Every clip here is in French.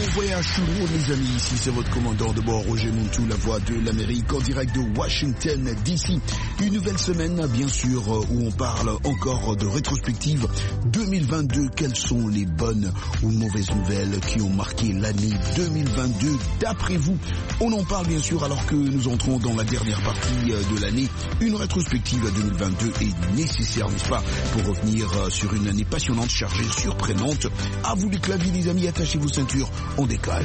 voyage tout le monde, les amis. Ici, c'est votre commandant de bord, Roger Montou, la voix de l'Amérique, en direct de Washington, D.C. Une nouvelle semaine, bien sûr, où on parle encore de rétrospective 2022. Quelles sont les bonnes ou mauvaises nouvelles qui ont marqué l'année 2022 d'après vous? On en parle, bien sûr, alors que nous entrons dans la dernière partie de l'année. Une rétrospective 2022 est nécessaire, n'est-ce pas, pour revenir sur une année passionnante, chargée, surprenante. À vous les claviers, les amis, attachez vos ceintures. On décale.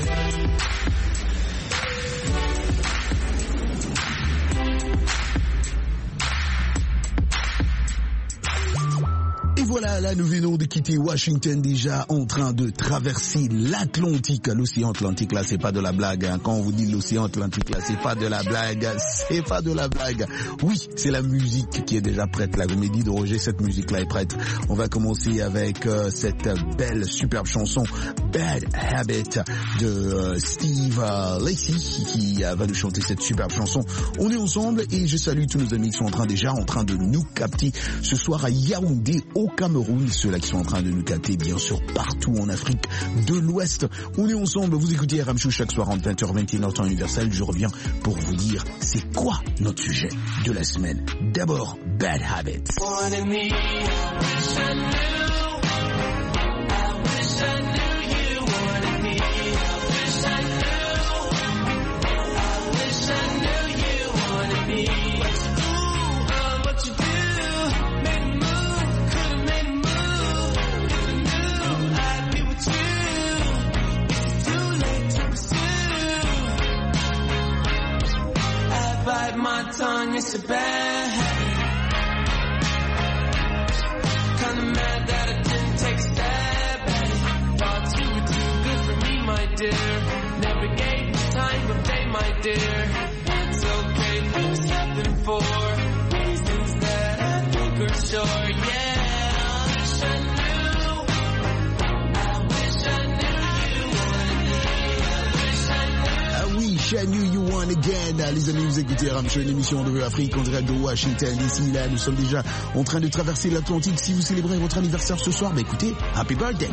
Et voilà, là, nous venons de quitter Washington, déjà en train de traverser l'Atlantique. L'océan Atlantique, là, c'est pas de la blague. Hein. Quand on vous dit l'océan Atlantique, là, c'est pas de la blague. C'est pas de la blague. Oui, c'est la musique qui est déjà prête, là. Vous me dites, Roger, cette musique-là est prête. On va commencer avec cette belle, superbe chanson, Bad Habit, de Steve Lacy, qui va nous chanter cette superbe chanson. On est ensemble et je salue tous nos amis qui sont déjà en train de nous capter ce soir à Yaoundé, au Cameroun, ceux-là qui sont en train de nous capter, bien sûr, partout en Afrique de l'Ouest. On est ensemble, vous écoutez RM Show chaque soir entre 20h, 21h temps universel. Je reviens pour vous dire c'est quoi notre sujet de la semaine. D'abord, Bad Habits. My tongue is a bad habit. Kinda mad that I didn't take a stab at it. Thought you were too good for me, my dear. Never gave me time of day, my dear. It's okay, things happen for reasons that I think are sure, yeah. I knew you won again. Les amis, vous écoutez RM Show, une émission de Afrique en direct de Washington. Ici, là, nous sommes déjà en train de traverser l'Atlantique. Si vous célébrez votre anniversaire ce soir, bah écoutez, happy birthday.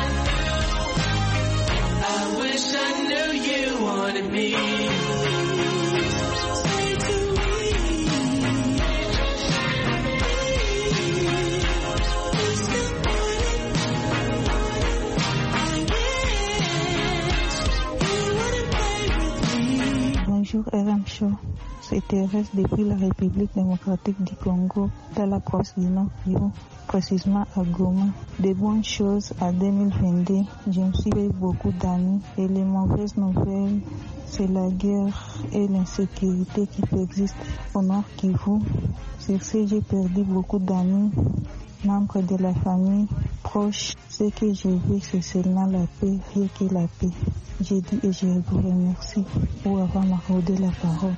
I wish I knew you wanted me. Bonjour RM Show, c'est Thérèse depuis la République démocratique du Congo, dans la province du Nord Kivu, précisément à Goma. Des bonnes choses à 2022, je me suis fait beaucoup d'amis et les mauvaises nouvelles, c'est la guerre et l'insécurité qui persistent au Nord Kivu. Sur ce, j'ai perdu beaucoup d'amis, membres de la famille, proches. Ce que je veux, c'est seulement la paix, rien que la paix. J'ai dit et je vous remercie pour avoir m'accordé la parole.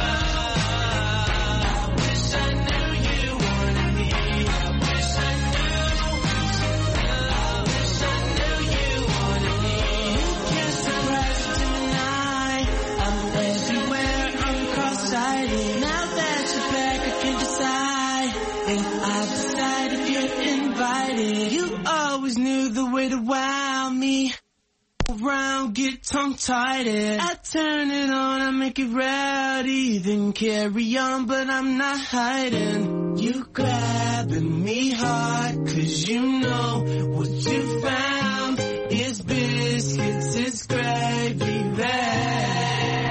Around, get tongue-tied. I turn it on, I make it rowdy, then carry on, but I'm not hiding. You grabbing me hard, 'cause you know what you found is biscuits, it's gravy there.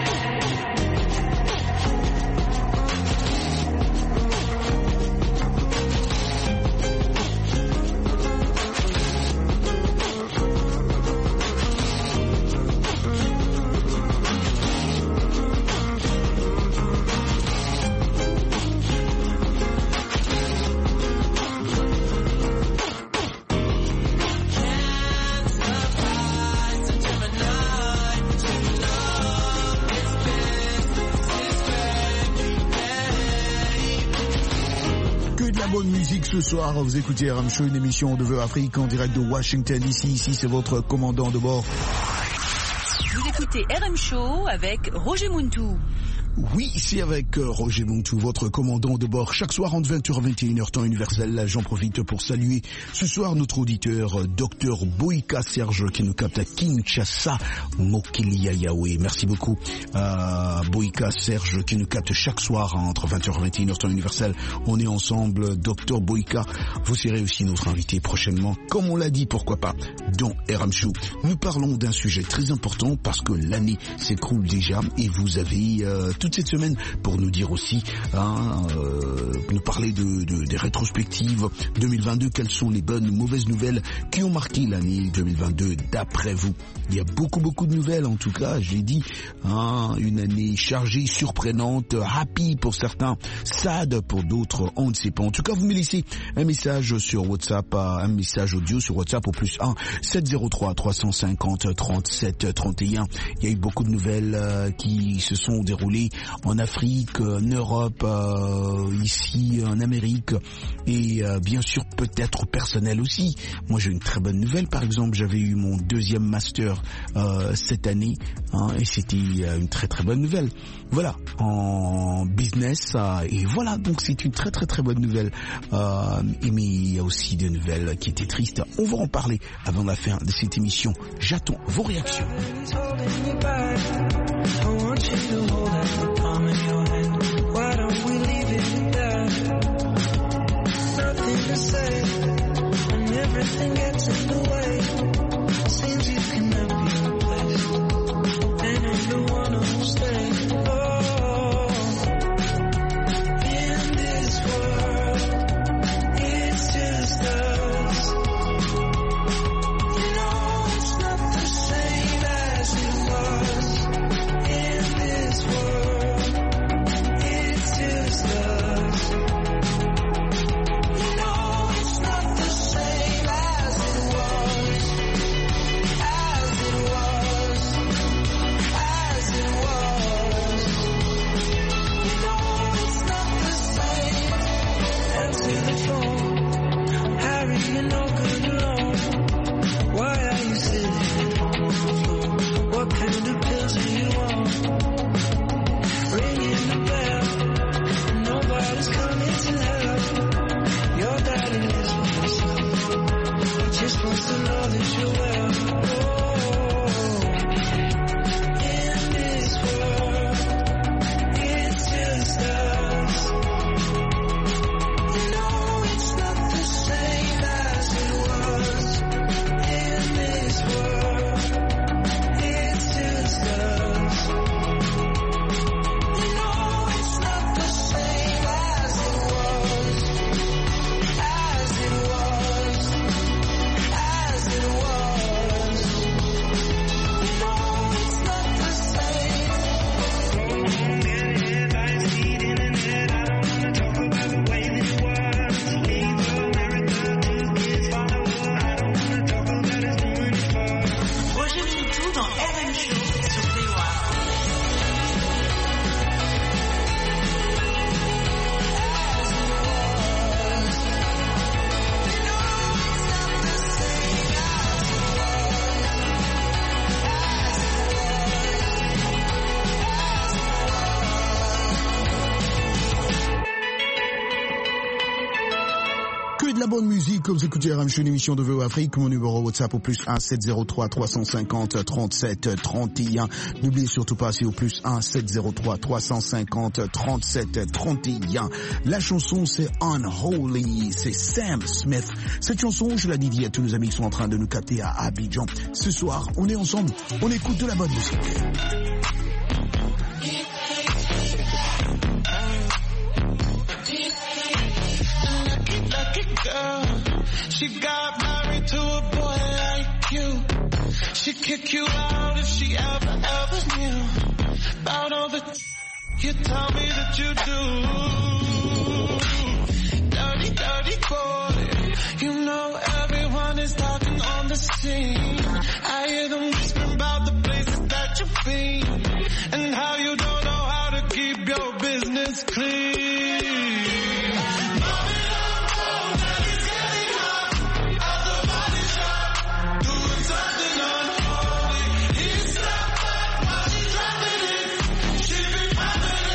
Bonne musique ce soir, vous écoutez RM Show, une émission de Afrique en direct de Washington DC. Ici, c'est votre commandant de bord. Vous écoutez RM Show avec Roger Montou. Oui, c'est avec Roger Montou, votre commandant de bord. Chaque soir entre 20h et 21h, temps universel, j'en profite pour saluer ce soir notre auditeur, Dr Boïka Serge, qui nous capte à Kinshasa, Mokilia Yahweh. Merci beaucoup, Boïka Serge, qui nous capte chaque soir entre 20h et 21h, temps universel. On est ensemble, Dr Boïka. Vous serez aussi notre invité prochainement, comme on l'a dit, pourquoi pas, dans RM Show. Nous parlons d'un sujet très important parce que l'année s'écroule déjà et vous avez toute cette semaine pour nous dire aussi, nous parler des rétrospectives 2022, quelles sont les bonnes, mauvaises nouvelles qui ont marqué l'année 2022 d'après vous. Il y a beaucoup de nouvelles, en tout cas, j'ai dit, une année chargée, surprenante, happy pour certains, sad pour d'autres, on ne sait pas. En tout cas, vous me laissez un message sur WhatsApp, un message audio sur WhatsApp au plus 1 703 350 37 31. Il y a eu beaucoup de nouvelles qui se sont déroulées en Afrique, en Europe, ici en Amérique et bien sûr peut-être personnel aussi. Moi j'ai une très bonne nouvelle, par exemple j'avais eu mon 2e master cette année et c'était une très bonne nouvelle. Voilà, en business et voilà, donc c'est une très bonne nouvelle. Mais il y a aussi des nouvelles qui étaient tristes. On va en parler avant la fin de cette émission. J'attends vos réactions. Why don't we leave it there? Nothing to say, and everything gets in the way. Seems you can never be replaced, and I'm the one who'll stay. Oh, in this world, it's just us. You know it's not the same as it was. In this world, it's just us. You know it's not the same as it was, as it was, as it was. You know it's not the same. Answer the phone, Harry, you're no good alone. Why are you sitting on the floor? What kind of pills are you on? Ringing the bell, nobody's coming to help. Your daddy lives with himself, he just wants to know that you're well. Oh, in this world, it's just us. You know it's not the same as it was. In this world, it's just us. You know it's not the same as it was, as it was, as it was. You know it's not the same. Roger Montou dans RM Show sur VOA. Que de la bonne musique, comme vous écoutez RM Show, une émission de VOA Afrique. Mon numéro WhatsApp au plus 1 703 350 37 31. N'oubliez surtout pas, c'est au plus 1 703 350 37 31. La chanson, c'est Unholy, c'est Sam Smith. Cette chanson, je la dédie à tous nos amis qui sont en train de nous capter à Abidjan. Ce soir, on est ensemble, on écoute de la bonne musique. Girl, she got married to a boy like you. She'd kick you out if she ever knew about all the you tell me that you do. Dirty boy, you know everyone is talking on the scene. I hear them whispering about the places that you've been and how you don't know how to keep your business clean. Something unholy. It's not what she's dropping it. She be popping it.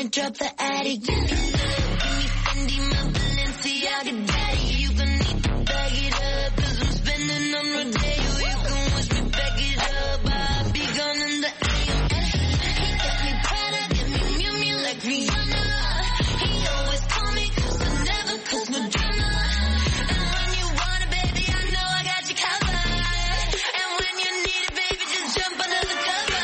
I'ma drop the attic. Give me Fendi, my Balenciaga daddy. You gon' need to bag it up, 'cause I'm spending on Rodeo. You can wish me back it up, I'll be gone in the AM. Get me Prada, get me Miu Miu like Rihanna. He always call me 'cause I never cause no drama. And when you want it, baby, I know I got you covered. And when you need it, baby, just jump under the cover.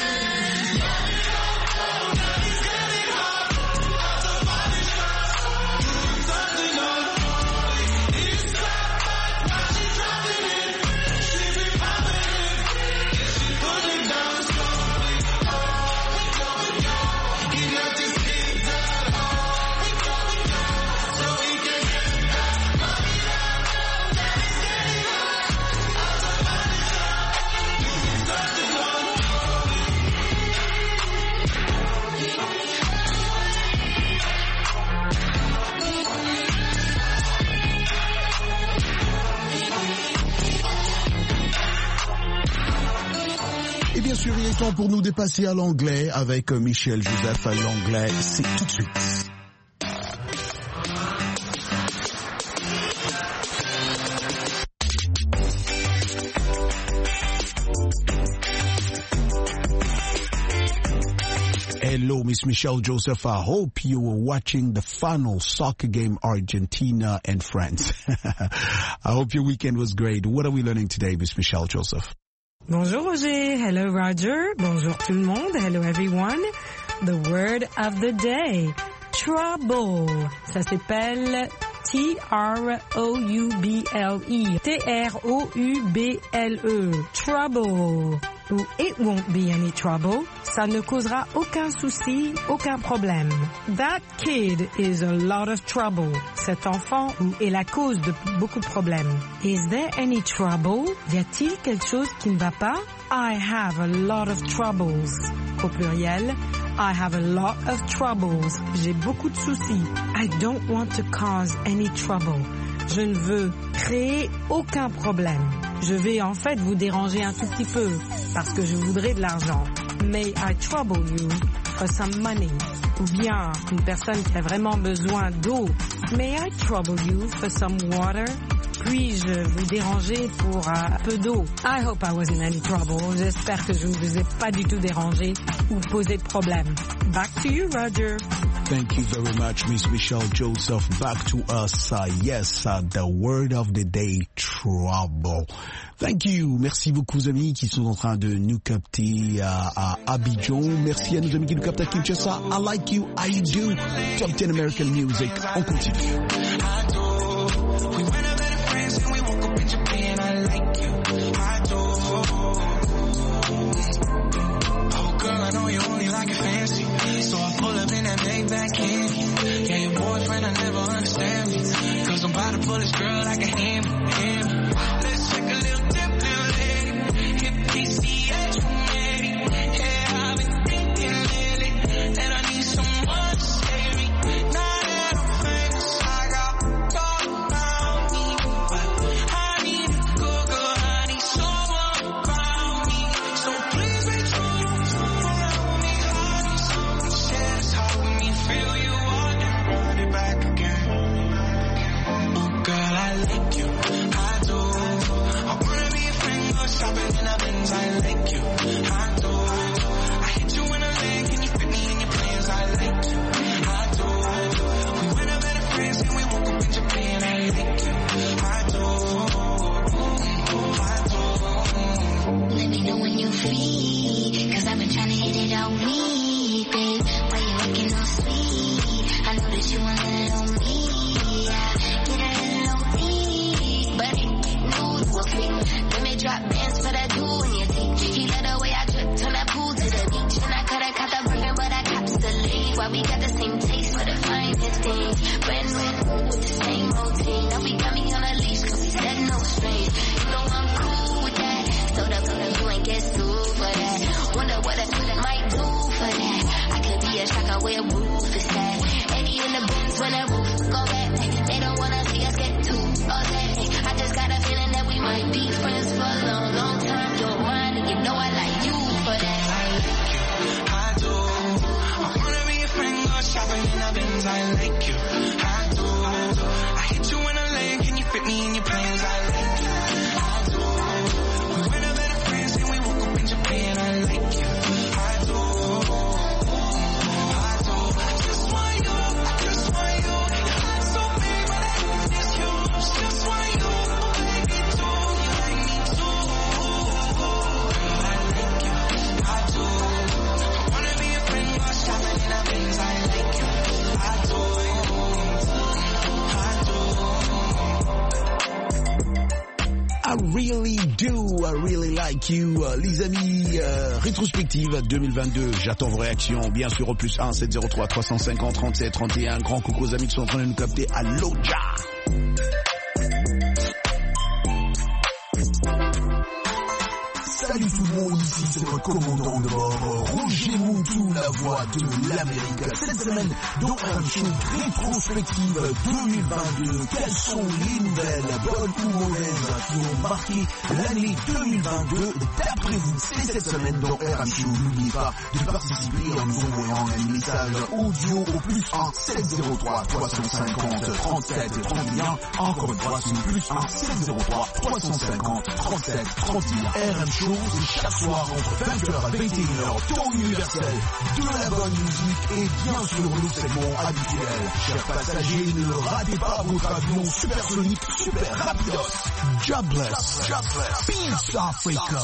Et bien sûr, il est temps pour nous de passer à l'anglais avec Michel Joseph. L'anglais, c'est tout de suite. Hello, Miss Michelle Joseph. I hope you were watching the final soccer game, Argentina and France. I hope your weekend was great. What are we learning today, Miss Michelle Joseph? Bonjour Roger, hello Roger, bonjour tout le monde, hello everyone. The word of the day, trouble. Ça s'appelle T-R-O-U-B-L-E. T-R-O-U-B-L-E. Trouble. Ou it won't be any trouble. Ça ne causera aucun souci, aucun problème. That kid is a lot of trouble. Cet enfant est la cause de beaucoup de problèmes. Is there any trouble? Y a-t-il quelque chose qui ne va pas? I have a lot of troubles. Au pluriel, I have a lot of troubles. J'ai beaucoup de soucis. I don't want to cause any trouble. Je ne veux créer aucun problème. Je vais en fait vous déranger un tout petit peu parce que je voudrais de l'argent. May I trouble you for some money? Ou bien une personne qui a vraiment besoin d'eau. May I trouble you for some water? Puis-je vous déranger pour un peu d'eau? I hope I wasn't any trouble. J'espère que je ne vous ai pas du tout dérangé ou posé de problème. Back to you, Roger. Thank you very much, Miss Michelle Joseph. Back to us. The word of the day, trouble. Thank you. Merci beaucoup, amis qui sont en train de nous capter à Abidjan. Merci à nos amis qui nous captent à Kinshasa. I like you, I do. Top 10 American Music. On continue. Back in. Yeah, your boyfriend, I never understand me. 'Cause I'm about to pull this girl like a hand. Let's take a little dip, little lady. Hit PCH, ready. Yeah, I've been thinking lately that I need someone to save me. Now that I'm famous, I got all around me. But I need to go, girl, I need someone around me. So please be true, around me. I need someone to share this heart with me. Feel you want it, run it back again. Oh girl, I like you, I do. I wanna be a friend, go shopping in a Benz. I like you, I do. I hit you in a leg and you fit me in your plans. I like you, I do. We went out better friends and we woke up in Japan. I like you, I do. Let me know when you're free, 'cause I've been trying to hit it all week, babe. Why you looking all sweet? I know that you want it on me. Get a little deep, but it news will quick. Let me drop bands for that dude in your teeth. He let the way I drip, turn that pool to the beach. And I coulda caught the burger, but I cops the lead. Why we got the same taste for the finest things. Brand new with the same routine. Now we got me on a leash, 'cause we said no strings. You know I'm cool with that. So the you ain't get sued for that. Wonder what I might do for that. I could be a shocker where roof is at. Eddie in the Benz when that roof go back. They don't wanna see us get too upset. I just got a feeling that we might be friends for a long, long time. You're mine and you know I like you for that. I like you, I do. I wanna be a friend, go shopping I really do, I really like you. Les amis, rétrospective 2022, j'attends vos réactions, bien sûr au plus 1 703 350 37 31. Grand coucou aux amis qui sont en train de nous capter à l'Oja. Salut tout le monde, ici c'est votre commandant de bord, Roger Moutou, la voix de l'Amérique. Cette semaine, dans un show rétrospective 2022, quelles sont les nouvelles, bonnes ou mauvaises, qui ont marqué l'année 2022 d'après vous? C'est cette semaine dans RM Show. N'oubliez pas de participer en nous envoyant un message audio au plus 1 703 350 37 31. Encore une fois, c'est le plus 1 703 350 37 31. RM Show, c'est chaque soir entre 20h et 21h, temps universel de la bonne musique et bien sûr nos segments habituels. Chers passagers, ne ratez pas votre avion supersonique, super rapidos. Jobless. Peace Africa.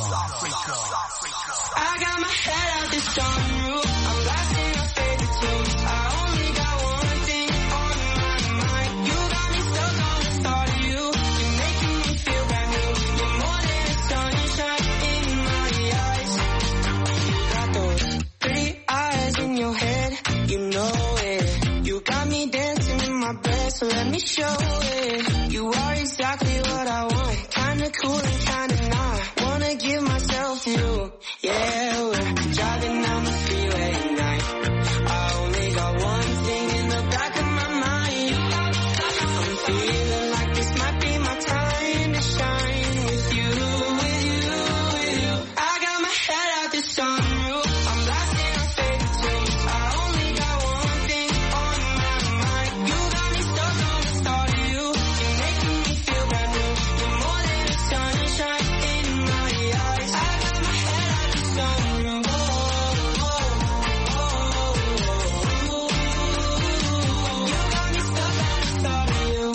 I got my head out the sunroof. I'm blasting my favorite tunes. I only got one thing on my mind. You got me stuck on the thought of you. You're making me feel brand new. You're more than the sunshine in my eyes. You got those pretty eyes in your head. You know it. You got me dancing in my bed, so let me show it. You are exactly what I want. Kinda cool and kinda not. Wanna give myself to you. Yeah, we're driving down the freeway at night. I only got one thing in the back of my mind. I'm feeling like this might be my time to shine with you, with you, with you. I got my head out the sunroof. I'm blasting our favorite tunes. I only got one thing on my mind. You got me stuck on the thought of you. You're making me feel brand new. You're more than the sunshine in my eyes. I got my head out the sunroof. You got me stuck on the thought of you.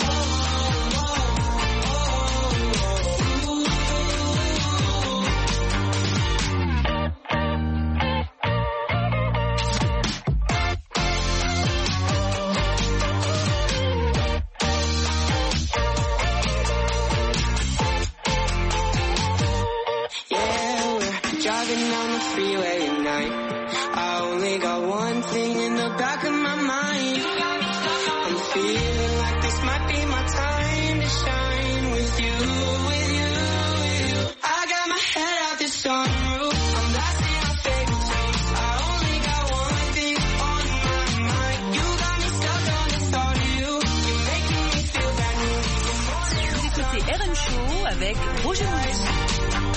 Yeah, we're driving down the freeway at night. I only got one thing in the back of my mind. I'm feeling like this might be my time to shine with you, with you, with you. I got my head out the sunroof. I'm blasting my favorite tunes. I only got one thing on my mind. You got me stuck on the thought of you. You're making me feel brand new. Vous écoutez RM Show avec Roger Moutou.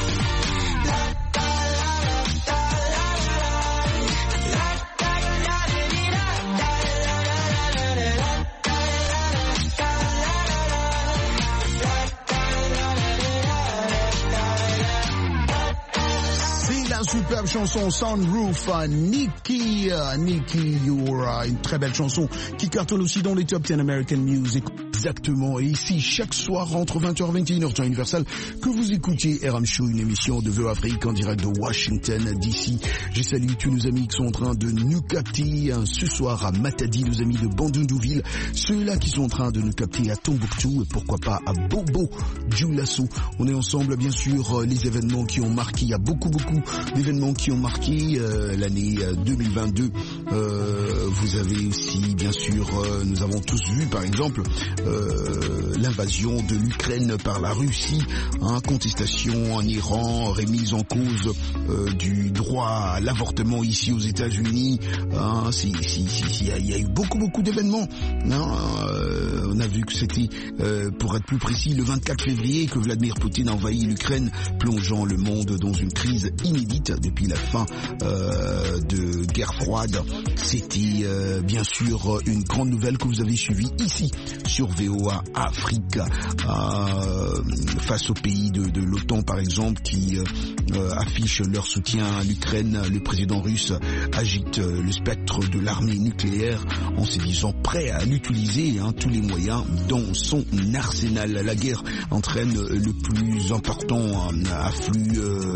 La superbe chanson Sunroof, Nicki, une très belle chanson qui cartonne aussi dans les top 10 American Music. Exactement, et ici chaque soir entre 20h et 21h temps universel que vous écoutiez RM Show, une émission de Vœux Afrique en direct de Washington DC. Je salue tous nos amis qui sont en train de nous capter ce soir à Matadi, nos amis de Bandundouville, ceux-là qui sont en train de nous capter à Tombouctou et pourquoi pas à Bobo Dioulasso. On est ensemble, bien sûr, les événements qui ont marqué, il y a beaucoup d'événements qui ont marqué l'année 2022. Vous avez aussi, bien sûr, nous avons tous vu par exemple l'invasion de l'Ukraine par la Russie, contestation en Iran, remise en cause du droit à l'avortement ici aux États-Unis. Il y a eu beaucoup d'événements. On a vu que c'était, pour être plus précis, le 24 février que Vladimir Poutine a envahi l'Ukraine, plongeant le monde dans une crise inédite depuis la fin de guerre froide. C'était bien sûr une grande nouvelle que vous avez suivie ici sur VOA Afrique, face aux pays de l'OTAN par exemple qui affichent leur soutien à l'Ukraine. Le président russe agite le spectre de l'armée nucléaire en se disant prêt à l'utiliser, tous les moyens dans son arsenal. La guerre entraîne le plus important afflux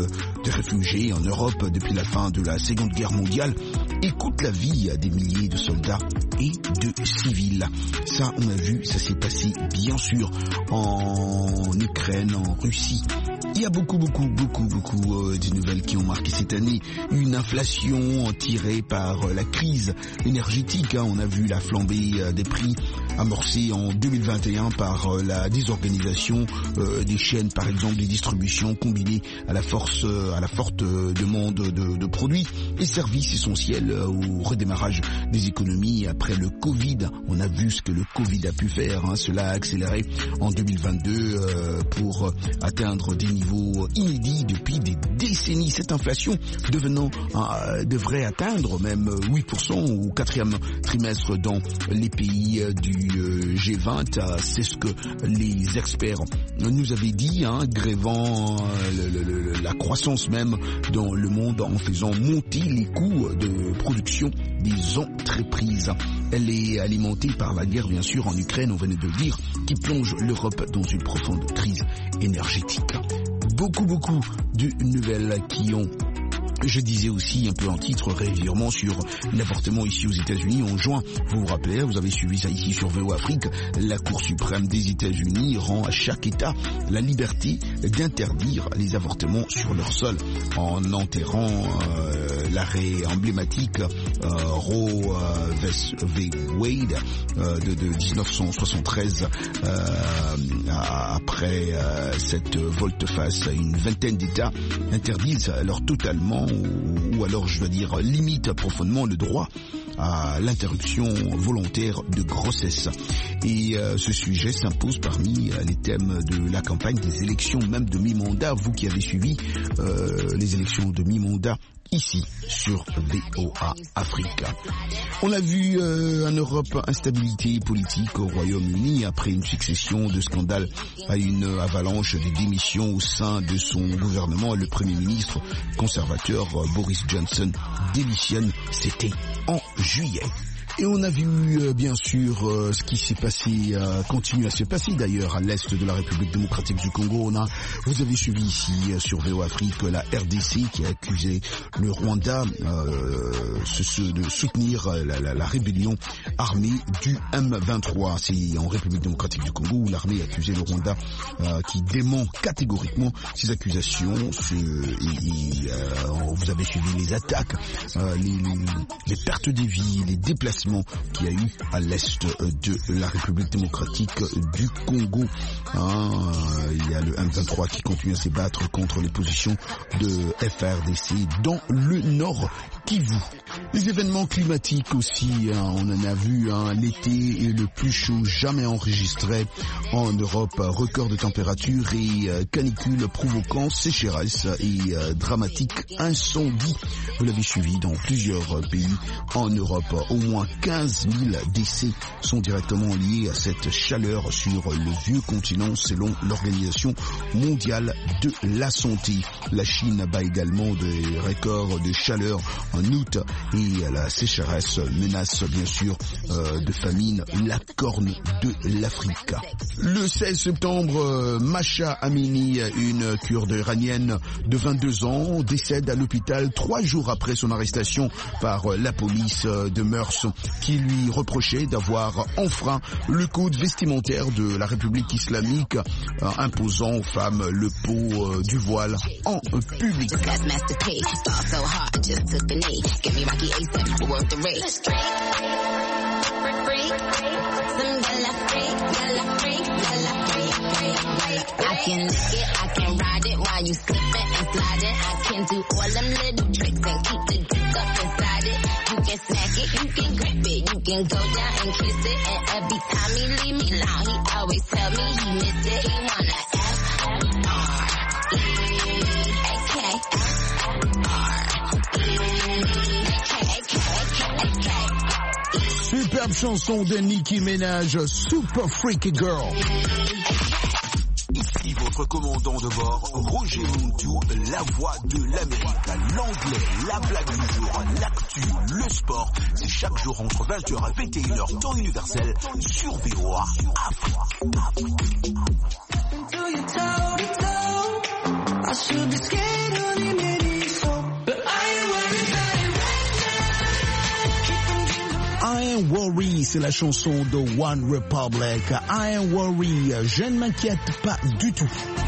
de réfugiés en Europe depuis la fin de la Seconde Guerre mondiale et coûte la vie à des milliers de soldats et de civils. Ça, on a vu, ça s'est passé bien sûr en Ukraine, en Russie. Il y a beaucoup de nouvelles qui ont marqué cette année. Une inflation tirée par la crise énergétique. On a vu la flambée des prix amorcée en 2021 par la désorganisation des chaînes, par exemple, des distributions combinée à la forte demande de produits et services essentiels au redémarrage des économies après le Covid. On a vu ce que le Covid a pu faire. Cela a accéléré en 2022 pour atteindre des niveaux inédits depuis des décennies. Cette inflation devrait atteindre même 8% au 4e trimestre dans les pays du G20. C'est ce que les experts nous avaient dit, grévant la croissance même dans le monde en faisant monter les coûts de production des entreprises. Elle est alimentée par la guerre, bien sûr, en Ukraine, on venait de le dire, qui plonge l'Europe dans une profonde crise énergétique. Beaucoup de nouvelles qui ont, je disais aussi un peu en titre, revirement sur l'avortement ici aux États-Unis en juin. Vous vous rappelez, vous avez suivi ça ici sur VO Afrique. La Cour suprême des États-Unis rend à chaque État la liberté d'interdire les avortements sur leur sol en enterrant l'arrêt emblématique Roe v. Wade de 1973. Après cette volte-face, une vingtaine d'États interdisent alors totalement ou alors je dois dire limite profondément le droit à l'interruption volontaire de grossesse. Et ce sujet s'impose parmi les thèmes de la campagne des élections même de mi-mandat. Vous qui avez suivi les élections de mi-mandat ici sur VOA Afrique. On a vu en Europe instabilité politique au Royaume-Uni après une succession de scandales à une avalanche de démissions au sein de son gouvernement. Le Premier ministre conservateur Boris Johnson démissionne, c'était en juillet. Et on a vu bien sûr ce qui s'est passé, continue à se passer d'ailleurs à l'est de la République démocratique du Congo. Vous avez suivi ici sur VO Afrique la RDC qui a accusé le Rwanda de soutenir la rébellion armée du M23. C'est en République démocratique du Congo où l'armée a accusé le Rwanda qui dément catégoriquement ces accusations. Vous avez suivi les attaques, les pertes de vie, les déplacements qu'il y a eu à l'est de la République démocratique du Congo. Il y a le M23 qui continue à se battre contre les positions de FARDC dans le Nord Kivu. Les événements climatiques aussi, on en a vu, l'été est le plus chaud jamais enregistré en Europe. Record de température et canicule provoquant sécheresse et dramatique incendie. Vous l'avez suivi dans plusieurs pays en Europe. Au moins 15 000 décès sont directement liés à cette chaleur sur le vieux continent selon l'Organisation mondiale de la santé. La Chine bat également des records de chaleur en août et la sécheresse menace bien sûr de famine la corne de l'Afrique. Le 16 septembre, Masha Amini, une Kurde iranienne de 22 ans, décède à l'hôpital 3 jours après son arrestation par la police de Meurs qui lui reprochait d'avoir enfreint le code vestimentaire de la République islamique imposant aux femmes le port du voile en public. I can lick it, I can ride it while you slip it and slide it. I can do all them little tricks and keep the dick up inside it. You can snack it, you can grip it, you can go down and kiss it. And every time he leave me alone, he always tell me he miss it. He wanna Superbe chanson de Nicki Minaj, Super Freaky Girl. Ici votre commandant de bord, Roger Montou, la voix de l'Amérique, l'anglais, la blague du jour, l'actu, le sport. C'est chaque jour entre 20h et 21h, temps universel, sur VOA Afrique. Ain't Worry, c'est la chanson de One Republic. I Ain't Worry, je ne m'inquiète pas du tout.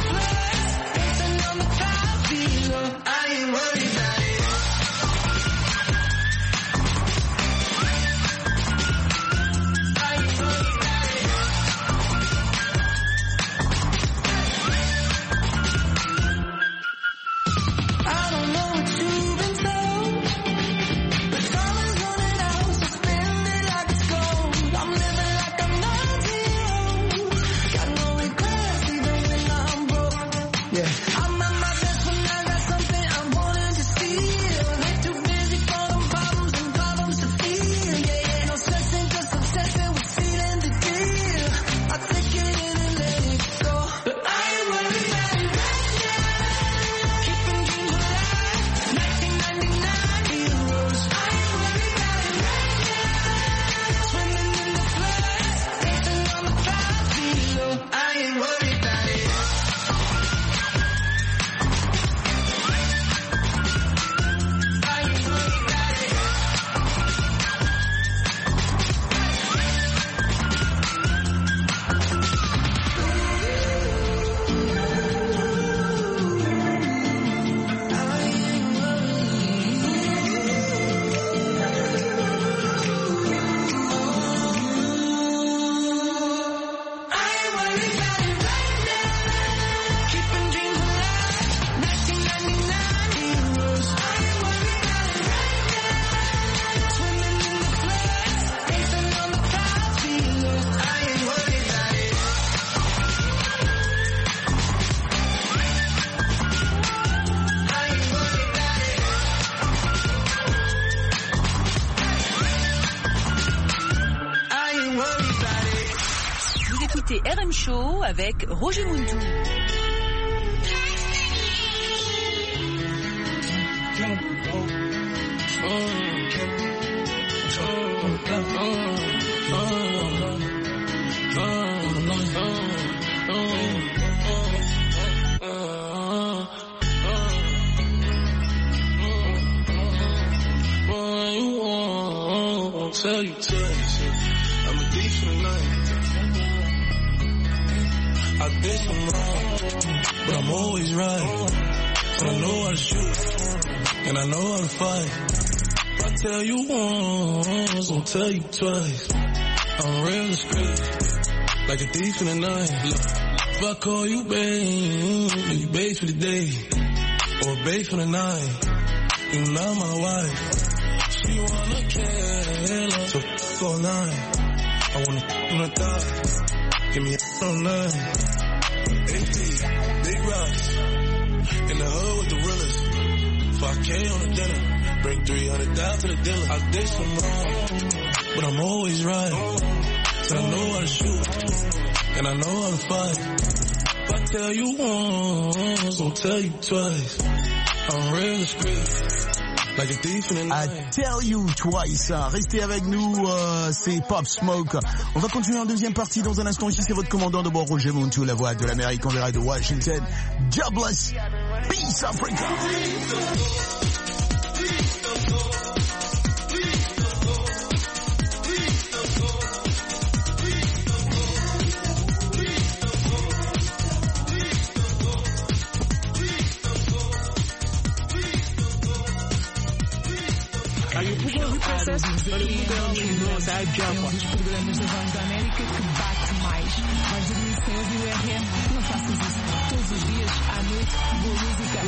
RM Show avec Roger Muntou. Tell you, I'm a thief in the night. I've been so wrong, but I'm always right. So I know how to shoot, and I know how to fight. If I tell you once, I'll tell you twice. I'm real discreet, like a thief in the night. If I call you babe, you babe for the day, or babe for the night. You're not my wife. She wanna kill her, so f*** all night. I wanna f*** on the thigh, give me a all night. AP, big rocks, in the hood with the realest. 5K on the dinner, bring 300 down to the dealer. I did some wrong, but I'm always right. So I know how to shoot, and I know how to fight. If I tell you once, I'll tell you twice. I'm real discreet. I tell you twice. Restez avec nous, c'est Pop Smoke. On va continuer en deuxième partie dans un instant. Ici, c'est votre commandant de bord, Roger Muntou, la voix de l'Amérique en direct de Washington. Jobless. Peace Africa. Um dos programas da Voz da América que bate mais. Vais dormir cedo e o RM, não faças isso. Todos os dias, à noite, boa música.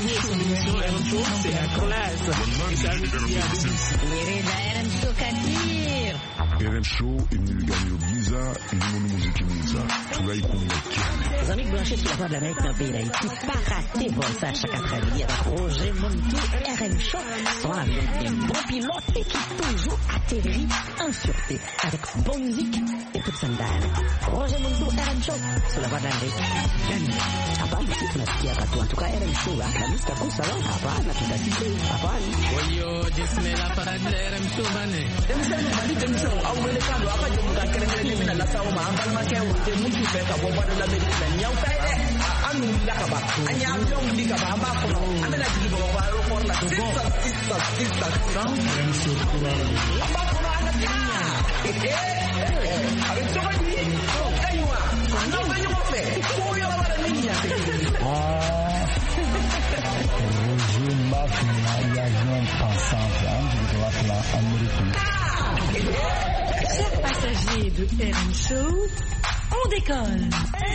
RM Show imniliganyo giza ilimonu muziki miza tunaikumbukia. Les amis branchés sur la Voix de l'Amérique dans le pays d'Haïti, pas raté pour ça chaque après-midi avec Roger Muntou, RM Show, sont avec des bons pilotes et qui toujours atterrit en sûreté avec bonne musique et toute sandale. Roger Muntou, RM Show, sur la Voix de l'Amérique. Hapana, tunasikia watu, en tout cas RM Show, la musique comme ça, hapana, tutasikia, hapana. Oyo, jismela para RM Show, bane. Au mercado hapa jumuka kerengere mina la sawa ma ambal ma kya wote mutu fe ka bo bada la be la nyau kai de anu la ka ba anya amlo ndi ka ba ba ko amena ji bo ba ro ko la sista Chers passagers de RM Show, on décolle.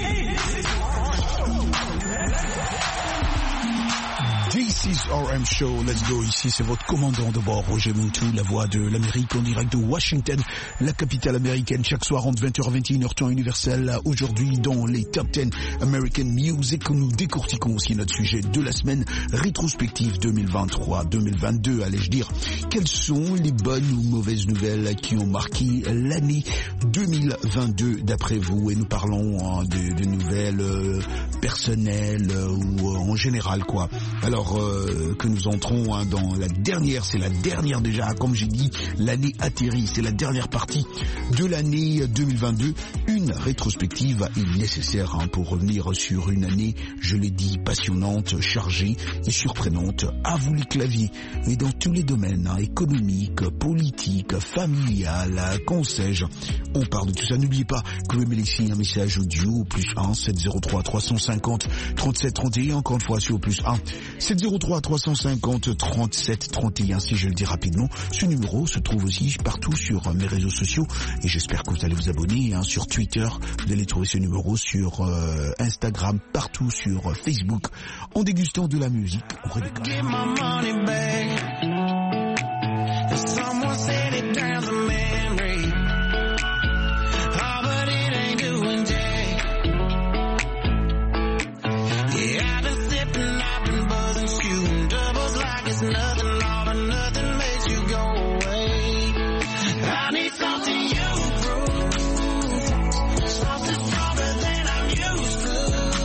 This is RM Show, let's go. Ici c'est votre commandant de bord, Roger Moutou, la voix de l'Amérique en direct de Washington, la capitale américaine, chaque soir entre 20h et 21h temps universel. Aujourd'hui dans les Top 10 American Music, nous décortiquons aussi notre sujet de la semaine, rétrospective 2023-2022, allais-je dire. Quelles sont les bonnes ou mauvaises nouvelles qui ont marqué l'année 2022 d'après vous? Et nous parlons de nouvelles personnelles ou en général quoi. Alors que nous entrons dans la dernière, c'est la dernière déjà, comme j'ai dit, l'année atterrit, c'est la dernière partie de l'année 2022. Une rétrospective est nécessaire pour revenir sur une année, je l'ai dit, passionnante, chargée et surprenante. À vous les claviers, et dans tous les domaines, économiques, politiques, familial, qu'en sais-je. On parle de tout ça. N'oubliez pas que vous me laissez un message audio au +1 703 350 37 31, encore une fois sur +1 703 350 37 31. Si je le dis rapidement, ce numéro se trouve aussi partout sur mes réseaux sociaux et j'espère que vous allez vous abonner sur Twitter. Vous allez trouver ce numéro sur Instagram, partout sur Facebook. En dégustant de la musique, on redécolle. Nothing, all or nothing makes you go away. I need something you prove, something stronger than I'm used to.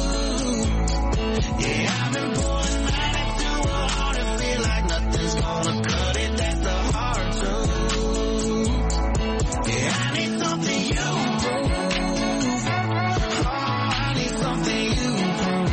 Yeah, I've been pulling that into a heart and feel like nothing's gonna cut it. That's the hard truth. Yeah, I need something you prove. Oh, I need something you prove.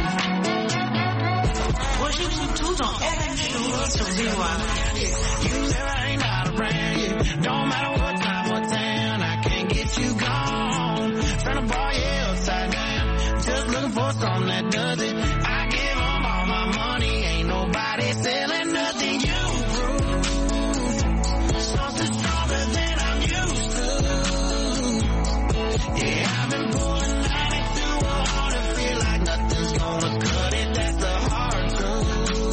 Roger Moutou dans RM Show. You never ain't not around, yeah. Don't matter what time or town, I can't get you gone. Turn the bar, yeah, upside down. Just looking for something that does it. I give them all my money, ain't nobody selling nothing. You prove something stronger than I'm used to. Yeah, I've been pulling that into a heart and feel like nothing's gonna cut it. That's the hard truth.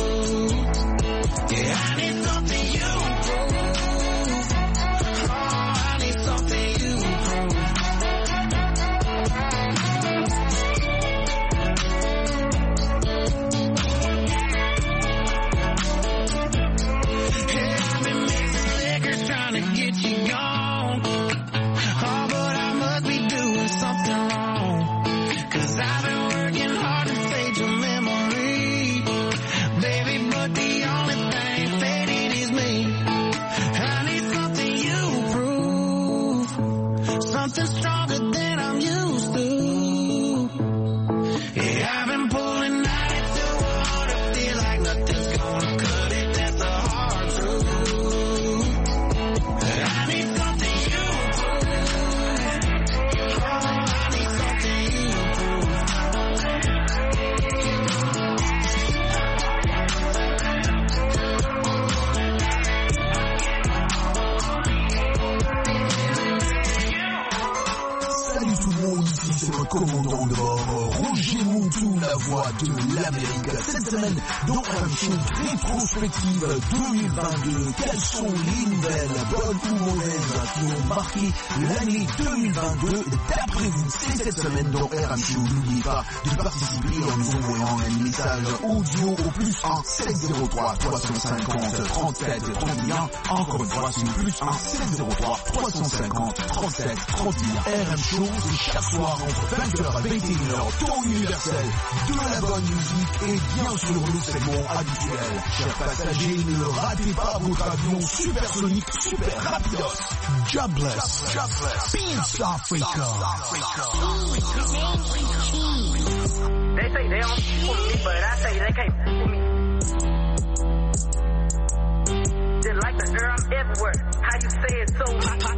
Yeah, I need something you prove. Oh, I need something you prove. Yeah, I've been mixing liquors trying to get you gone. Oh, but I must be doing something wrong. 'Cause I've been working hard to fade your memory. Baby, but the only thing faded is me. I need something you prove, something stronger than I'm used to. Yeah, I've been pulling that into a heart and feel like nothing's gonna cut it. That's the hard truth. I need something you prove. Oh, I need something you prove. Salut tout le monde, ici c'est votre commandant de bord, Roger Moutou, la voix de l'Amérique. Cette semaine, dans un show rétrospective 2022, quelles sont les nouvelles, bonnes ou mauvaises, qui ont marqué l'année 2022 d'après vous? C'est cette semaine dans RM Show. N'oubliez pas de participer en nous envoyant un message audio au +1 703 350 37 31. Encore une fois, c'est +1 703 350 37 31. RM Show, c'est chaque soir entre 20h et 21h, temps universel, de la bonne musique et bien sûr le segment habituel. Chers passagers, ne ratez pas votre avion supersonique, super rapidos. Jobless. Peace Africa. They say they don't fool me, but I say they can't fool me. Just like the girl, I'm everywhere. How you say it so hot?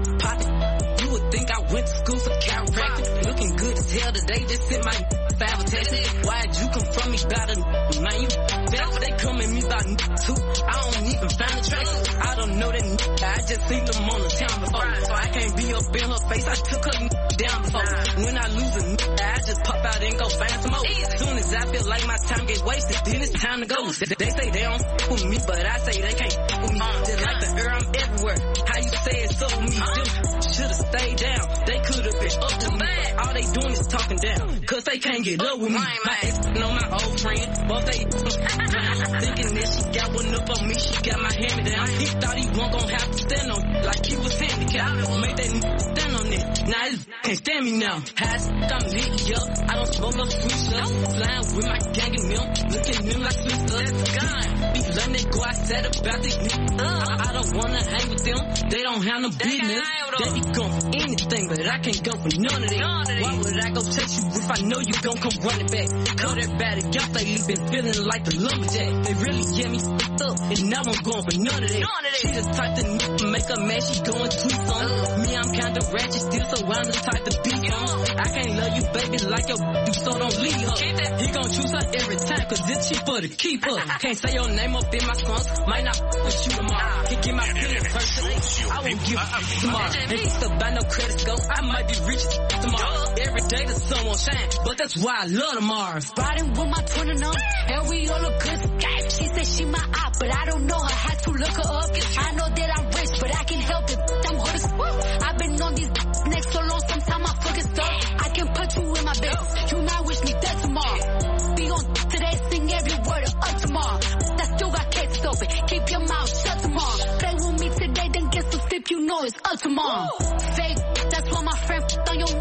just sent my five text. Why'd you come from me about a man? You better they come at me about too. I don't even find the tracks. I don't know that I just seen them on the town before. So I can't be up in her face. I took her down before. When I lose a I just pop out and go find some more. As soon as I feel like my time get wasted, then it's time to go. They say they don't f with me, but I say they can't f with me. Just like the air, I'm everywhere. How you say it's up with me? Them should've stayed down. They could've been up with me. All they doing is talking down, cause they can't get up with me. My ex know my old friend, both they thinking that she got one up on me, she got my hand me down. He thought he wasn't gon' have to stand on it, like he was handicapped. Made that stand on it. Now this can't stand me now. High I'm lit up, I don't smoke no sweet stuff. Flying with my gang and them, looking at them like sweet stuff. Be letting they go outside about these niggas. I don't wanna hang with them, they don't have no business. They be going for anything, but I can't go for none of that. Why would I go chase you if I know you gon' come running back? Cut everybody else, they been feeling like the lumberjack. They really get me f***ed up, and now I'm going for none of that. She the type to make her mad, she going tweet on. Me, I'm kinda ratchet still, so I'm the type to beat on. I can't love you, baby, like your so don't leave her. He gon' choose her every time, cause it's cheaper to keep her. Can't say your name up in my songs, might not with you tomorrow. Can get my feelings hurt today, I won't give a tomorrow. Ain't just about no credit score, I might be rich tomorrow. Every day the sun won't shine, but that's why I love the Mars. Riding with my twin and and we all look good. She said she my op, but I don't know her. Had to look her up. I know that I'm rich, but I can help it. I'm good as fuck. I've been on these next so long, sometimes I forget stuff. I can put you in my bed. You not wish me dead tomorrow. Be on today, sing every word of tomorrow. That still got kids open. Keep your mouth shut tomorrow. Play with me today, then get some sleep. You know it's up tomorrow. Fake, that's why my friend on your.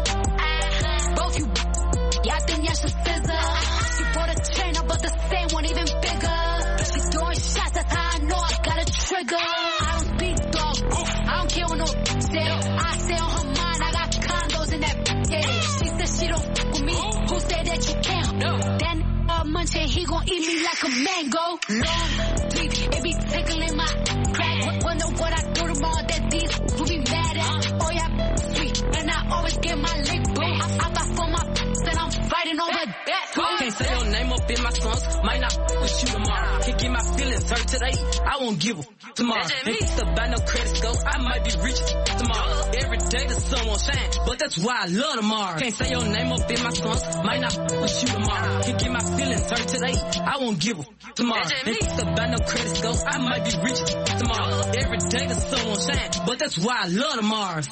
Both you, y'all think y'all should scissor. She bought a chain, but the same one even bigger. She throwing shots, that's how I know I got a trigger. I don't speak dog, I don't care what no say. I stay on her mind, I got condos in that yeah. She said she don't f with me, who said that you can't? That munching, he gon' eat me like a mango. Long, deep, it be tickling my crack. Wonder what I do tomorrow that these will be mad at. Oh yeah, sweet, and I always get my lick boo. I fight for my then I'm fighting over that. Can't say your name up in my songs, might not with you tomorrow. Can't get my feelings hurt today, I won't give a tomorrow. Ain't just about no credit score, I might be rich tomorrow. Every day the sun won't shine, but that's why I love the Mars. Can't say your name up in my songs, might not with you tomorrow. Can't get my feelings hurt today, I won't give a tomorrow. Ain't just about no credit score, I might be rich tomorrow. Every day the sun won't shine, but that's why I love the Mars.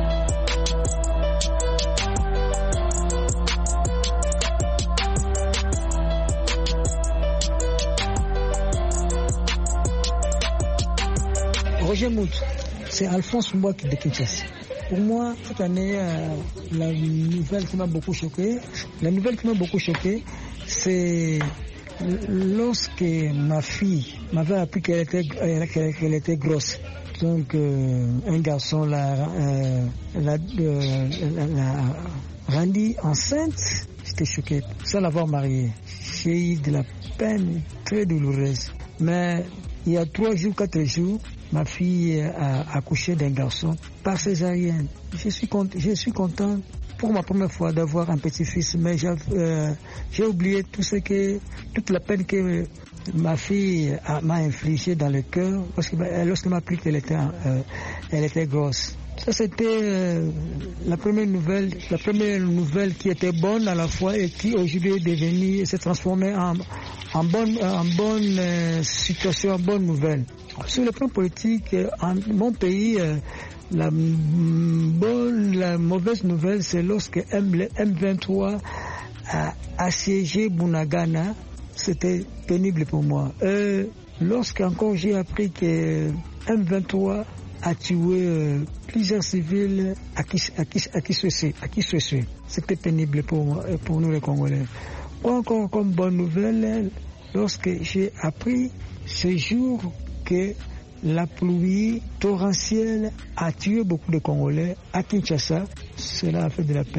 Roger Mout, c'est Alphonse Mbouak de Kinshasa. Pour moi, cette année, la nouvelle qui m'a beaucoup choqué, c'est lorsque ma fille m'avait appris qu'elle était grosse. Donc, un garçon l'a rendue enceinte. J'étais choqué. Sans l'avoir mariée, j'ai eu de la peine très douloureuse. Mais il y a 4 jours, ma fille a accouché d'un garçon par césarienne. Je suis content pour ma première fois d'avoir un petit-fils, mais j'ai oublié toute la peine que ma fille m'a infligée dans le cœur lorsqu'elle m'a appris qu'elle était grosse. Ça, c'était la première nouvelle qui était bonne à la fois et qui aujourd'hui s'est transformée en bonne situation, en bonne nouvelle. Sur le plan politique, en mon pays, la mauvaise nouvelle, c'est lorsque M23 a assiégé Bunagana. C'était pénible pour moi. Lorsqu'encore j'ai appris que M23 a tué plusieurs civils à Kisweswe. C'était pénible pour nous les Congolais. Encore comme bonne nouvelle, lorsque j'ai appris ce jour que la pluie torrentielle a tué beaucoup de Congolais à Kinshasa, cela a fait de la peine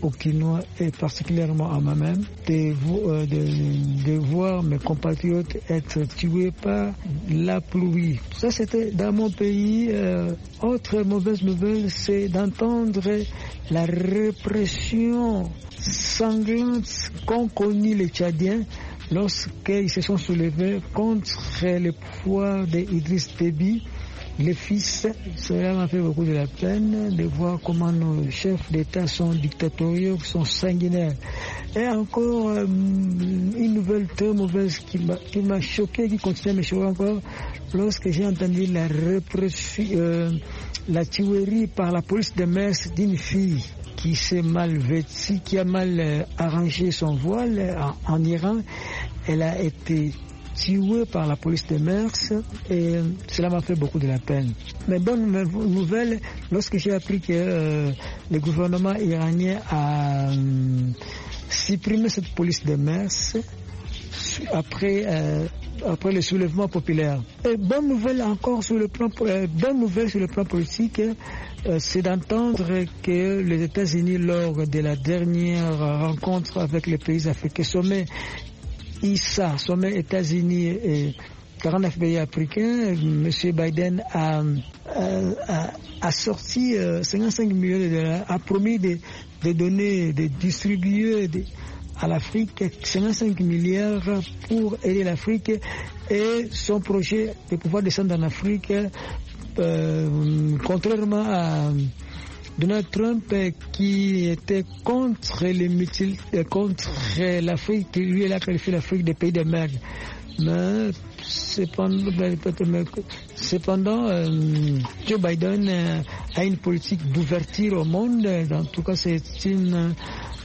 aux Quinois et particulièrement à moi-même de voir mes compatriotes être tués par la pluie. Ça, c'était dans mon pays. Autre mauvaise nouvelle, c'est d'entendre la répression sanglante qu'ont connue les Tchadiens lorsqu'ils se sont soulevés contre le pouvoir d'Idriss Déby, les fils. Cela m'a fait beaucoup de la peine de voir comment nos chefs d'État sont dictatoriaux, sont sanguinaires. Et encore une nouvelle très mauvaise qui m'a choqué, qui continue à me choquer encore, lorsque j'ai entendu la répression, la tuerie par la police de mœurs d'une fille qui s'est mal vêtue, qui a mal arrangé son voile en Iran. Elle a été tuée par la police de mœurs et cela m'a fait beaucoup de la peine. Mais bonne nouvelle, lorsque j'ai appris que le gouvernement iranien a supprimé cette police de mœurs après le soulèvement populaire. Et bonne nouvelle encore sur le plan politique, c'est d'entendre que les États-Unis, lors de la dernière rencontre avec les pays africains, sommet États-Unis et 49 pays africains, M. Biden a sorti 55 millions de dollars, a promis de donner, de distribuer à l'Afrique 55 milliards pour aider l'Afrique, et son projet de pouvoir descendre en Afrique, contrairement à Donald Trump qui était contre l'Afrique, qui lui a qualifié l'Afrique des pays de merde. Mais cependant, Joe Biden a une politique d'ouverture au monde. En tout cas, c'était une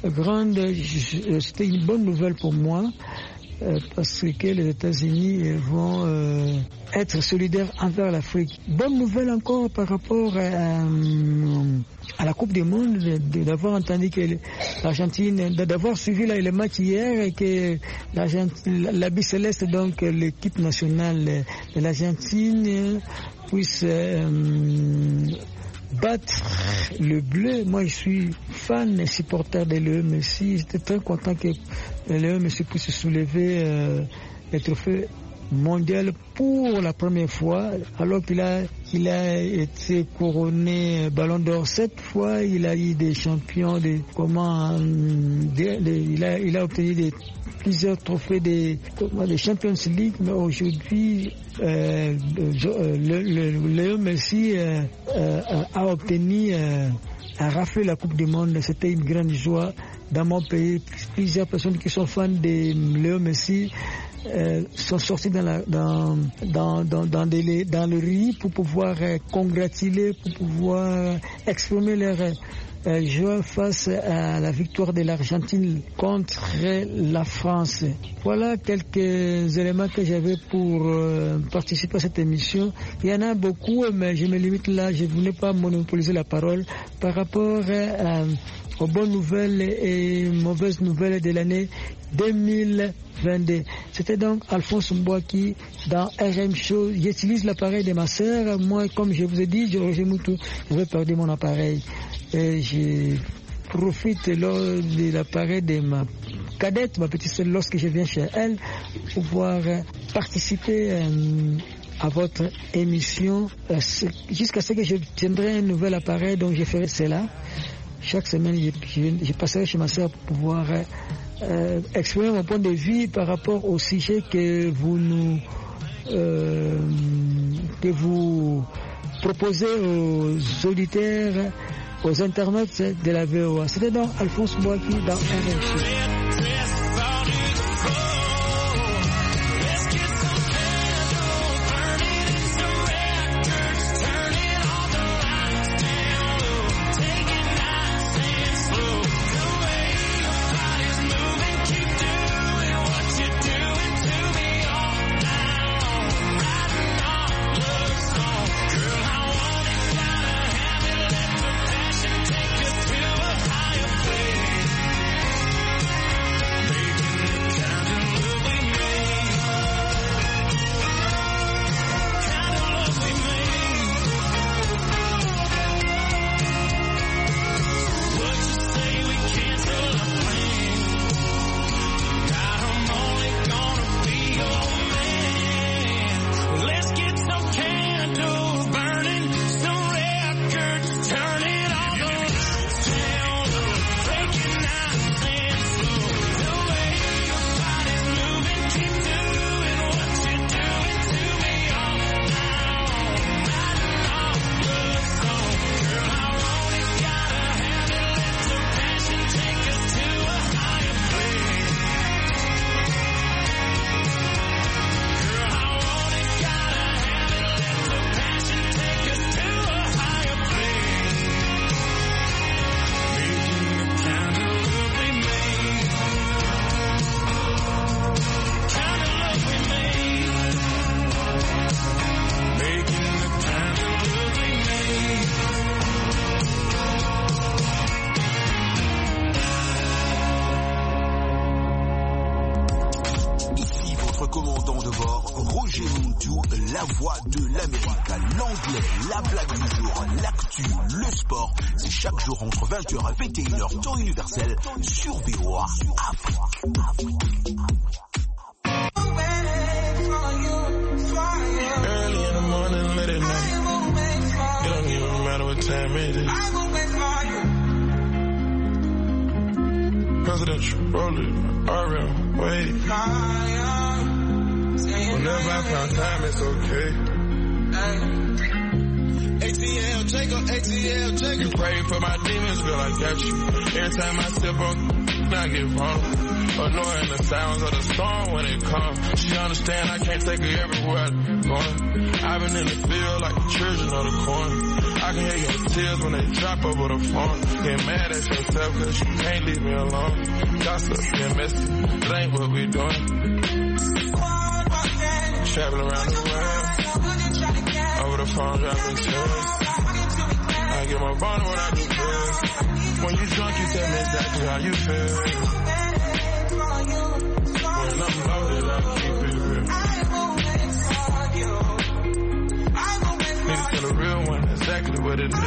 bonne nouvelle pour moi. Parce que les États-Unis vont être solidaires envers l'Afrique. Bonne nouvelle encore par rapport à la Coupe du Monde, d'avoir entendu que l'Argentine, d'avoir suivi les matchs hier, et que la Bicéleste, donc l'équipe nationale de l'Argentine, puisse battre le bleu. Moi, je suis fan et supporter de l'EMC. J'étais très content que l'EMC puisse se soulever le trophée mondial pour la première fois, alors qu'il a été couronné Ballon d'Or 7 fois. Il a eu des champions, il a obtenu plusieurs trophées des Champions League, mais aujourd'hui Léo Messi a obtenu, a raflé la Coupe du Monde. C'était une grande joie dans mon pays. Plusieurs personnes qui sont fans de Léo Messi sont sortis dans le riz pour pouvoir congratuler, pour pouvoir exprimer leur joie face à la victoire de l'Argentine contre la France. Voilà quelques éléments que j'avais pour participer à cette émission. Il y en a beaucoup, mais je me limite là. Je ne voulais pas monopoliser la parole par rapport aux bonnes nouvelles et mauvaises nouvelles de l'année 2022. C'était donc Alphonse Mbouaki dans RM Show. J'utilise l'appareil de ma sœur. Moi, comme je vous ai dit, Roger Moutou, je vais perdre mon appareil. Et je profite de l'appareil de ma cadette, ma petite sœur, lorsque je viens chez elle, pour pouvoir participer à votre émission jusqu'à ce que je tiendrai un nouvel appareil, donc je ferai cela. Chaque semaine, je passerai chez ma sœur pour pouvoir exprimer mon point de vue par rapport au sujet que vous proposez aux auditeurs, aux internautes de la VOA. C'était donc Alphonse Mbouaki dans RFI. bord, Roger Montou, la voix de l'Amérique. L'anglais, la blague du jour, l'actu, le sport. C'est chaque jour entre 20h et 21h, temps universel, sur VOA Afrique. Early in the morning, late at night. It don't even matter what time it is. Presidential, rolling, RM, wait. Whenever I find time, it's okay. ATL, Jacob, ATL, Jacob. You pray for my demons, girl, I got you. Every time I sip on, I get vulnerable. Annoying the sounds of the storm when it comes. She understand I can't take her everywhere I'm going. I've been in the field like the children of the corn. I can hear your tears when they drop over the phone. Get mad at yourself cause you can't leave me alone. Gossip and messy, it ain't what we doing. Traveling around the world, over the phone dropping tears. I get my bond when I do drugs. When you drunk you tell me exactly how you feel. When I'm loaded I keep it real. Need to tell a real one exactly what it is.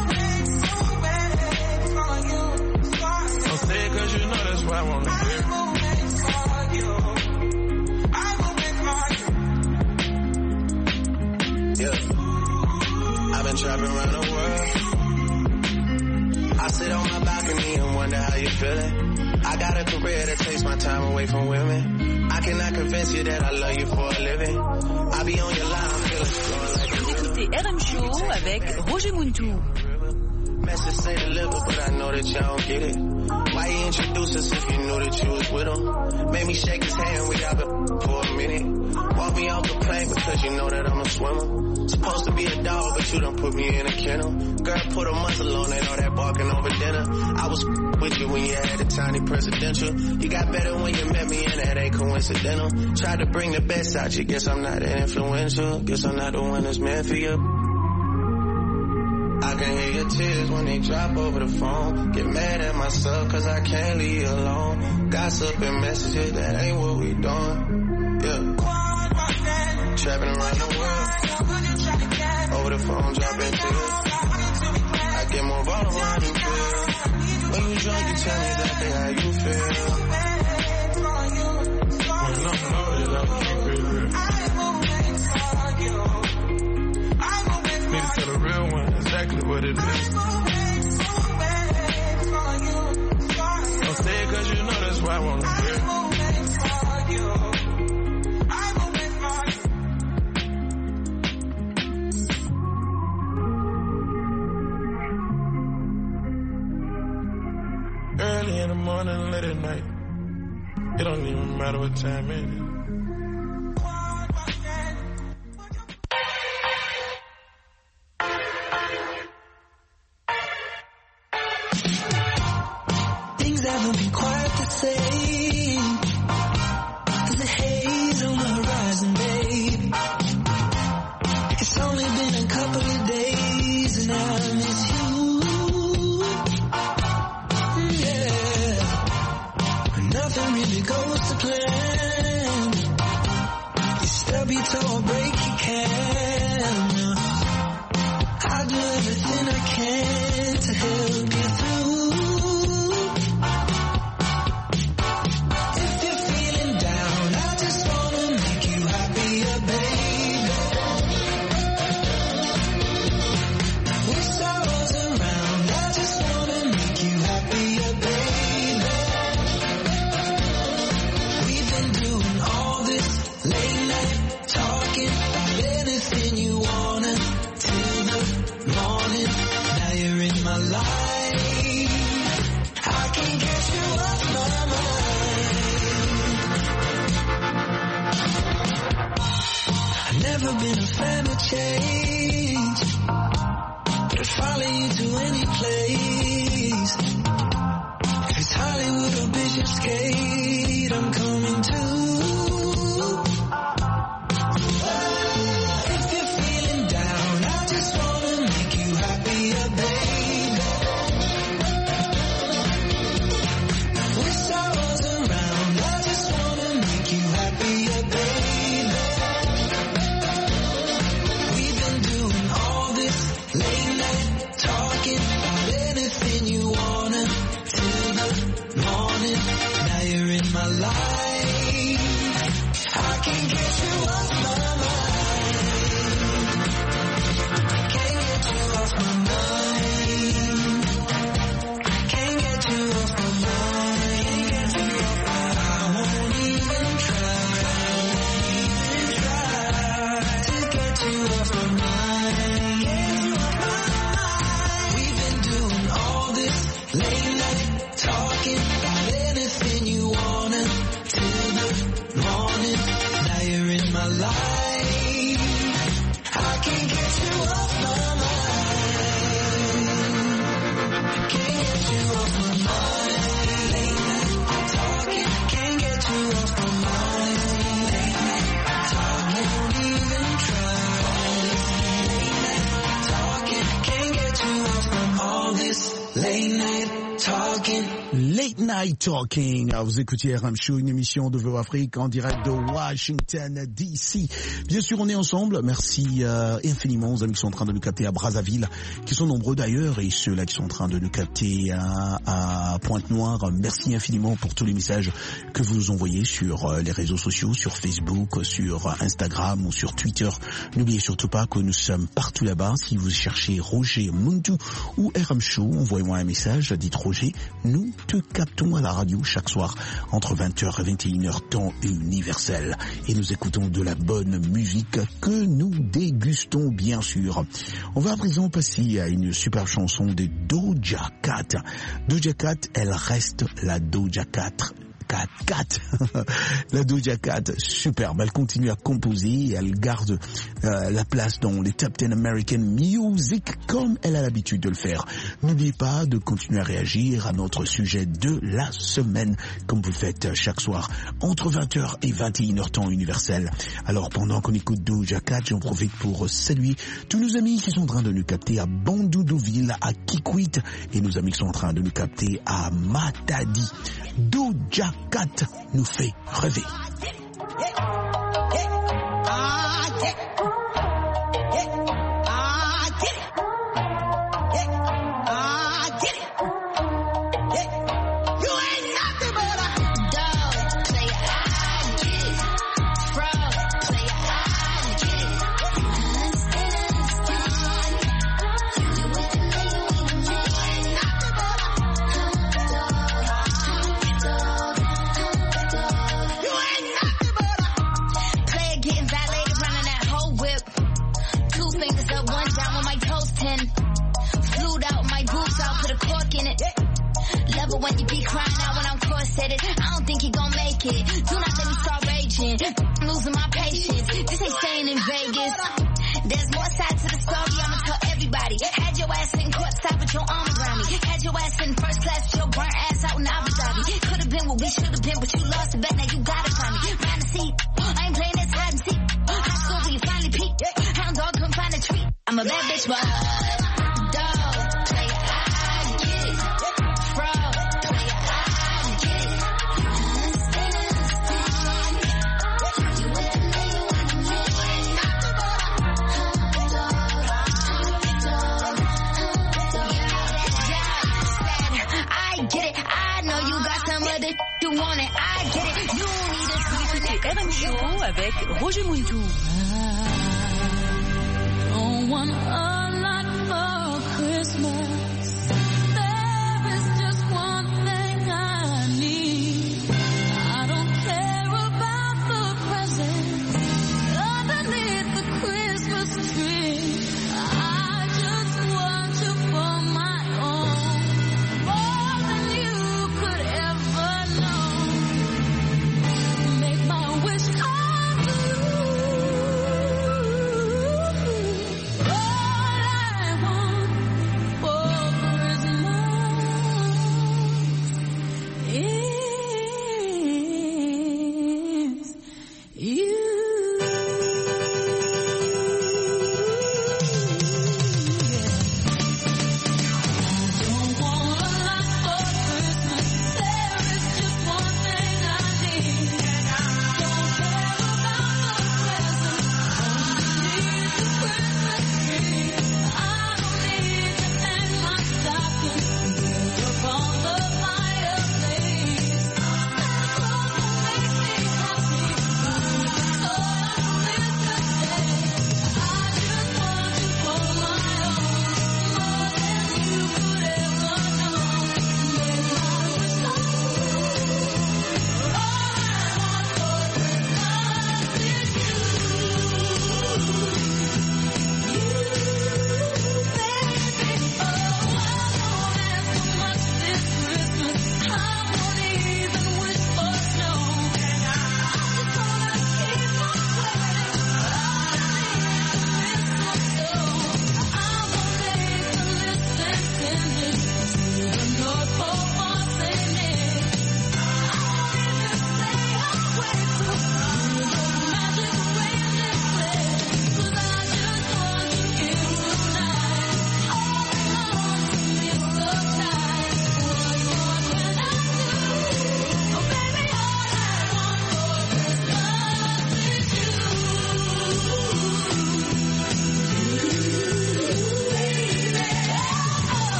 Don't say it cause you know that's why I wanna hear. Yeah, I've been trapping around the world. I sit on my balcony and wonder how you feeling. I got a career that takes my time away from women. I cannot convince you that I love you for a living. I be on your line, I'm feeling strong like Vous écoutez RM Show avec Roger Montou. Message say deliver, but I know that y'all don't get it. Why you introduce us if you knew that you was with him? Made me shake his hand, we got for a minute. Walk me off the plane because you know that I'm a swimmer. Supposed to be a dog, but you done put me in a kennel. Girl, put a muzzle on it, all that barking over dinner. I was with you when you had a tiny presidential. You got better when you met me, and that ain't coincidental. Tried to bring the best out you, guess I'm not that influential. Guess I'm not the one that's meant for you. I can hear your tears when they drop over the phone. Get mad at myself cause I can't leave you alone. Gossip and messages, that ain't what we doing. Yeah. Trapping around the world. Over the phone, dropping tears. I get more vulnerable when I do feel. When you drunk, you tell me exactly how you feel. When I'm loaded, I'll keep it real. Need to tell a real one exactly what it is. Don't say it cause you know that's why I wanna hear. Early in the morning, late at night. It don't even matter what time it is. Things haven't been quite the same. There's a haze on the horizon, babe. It's only been a couple of days and I miss you. Yeah, nothing really goes to plan. You stub your toe or break your can. I'll do everything I can to help you through. Never been a fan of change, but I'd follow you to any place. If it's Hollywood or Bishopsgate, I'm coming too. If you're feeling down, I just wanna make you happier, baby. Wish I was around, I just wanna make you happier, baby. my life. I can't get you off my mind. Can't get you off my mind. Late night talking, can't get you off my mind. Late night talking, don't even try. Late night talking, can't get you off my all this late night talking. Late Night Talking. Vous écoutez RM Show, une émission de Veo Afrique en direct de Washington DC. Bien sûr, on est ensemble. Merci infiniment aux amis qui sont en train de nous capter à Brazzaville, qui sont nombreux d'ailleurs, et ceux-là qui sont en train de nous capter à Pointe-Noire. Merci infiniment pour tous les messages que vous nous envoyez sur les réseaux sociaux, sur Facebook, sur Instagram ou sur Twitter. N'oubliez surtout pas que nous sommes partout là-bas. Si vous cherchez Roger Muntu ou RM Show, envoyez-moi un message, dites Roger, nous te captons à la radio chaque soir entre 20h et 21h temps universel, et nous écoutons de la bonne musique que nous dégustons bien sûr. On va à présent passer à une super chanson de Doja Cat. Doja Cat, elle reste la Doja Cat. La Doja Cat, superbe, elle continue à composer, elle garde la place dans les Top 10 American Music comme elle a l'habitude de le faire. N'oubliez pas de continuer à réagir à notre sujet de la semaine, comme vous le faites chaque soir, entre 20h et 21h temps universel. Alors pendant qu'on écoute Doja Cat, j'en profite pour saluer tous nos amis qui sont en train de nous capter à Bandoudoville, à Kikwit, et nos amis qui sont en train de nous capter à Matadi. Doja Cat nous fait rêver. When you be crying out when I'm cross-headed, I don't think you gon' make it. Do not let me start raging, losing my patience. This ain't staying in Vegas. There's more sides to the story, I'ma tell everybody. Had your ass in courtside with your arm around me. Had your ass in first class with your burnt ass out in Abu Dhabi. Could've been what we should've been, but you lost the bet, now you gotta find me. Find a seat, I ain't playing this hide and seek. High school where you finally peak. Hound dog couldn't find a treat. I'm a bad bitch, but RM Show avec Roger Muntu. Don't want a lot for Christmas. There is just one thing I need. I don't care about the presents underneath the Christmas tree. I just want you for my own, more than you could ever know. Make my wish come true. Oh,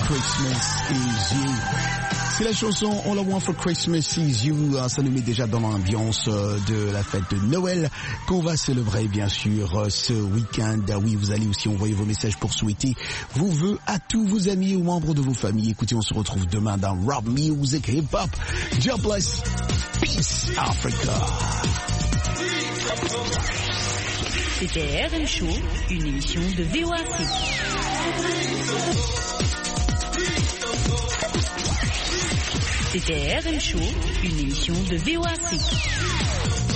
Christmas Is You. C'est la chanson All I Want for Christmas Is You. Ça nous met déjà dans l'ambiance de la fête de Noël qu'on va célébrer bien sûr ce week-end. Oui, vous allez aussi envoyer vos messages pour souhaiter vos vœux à tous vos amis et aux membres de vos familles. Écoutez, on se retrouve demain dans Rock Music Hip Hop. God bless. Peace Africa. C'était RM Show, une émission de VOA Afrique. C'était RM Show, une émission de VOA Afrique.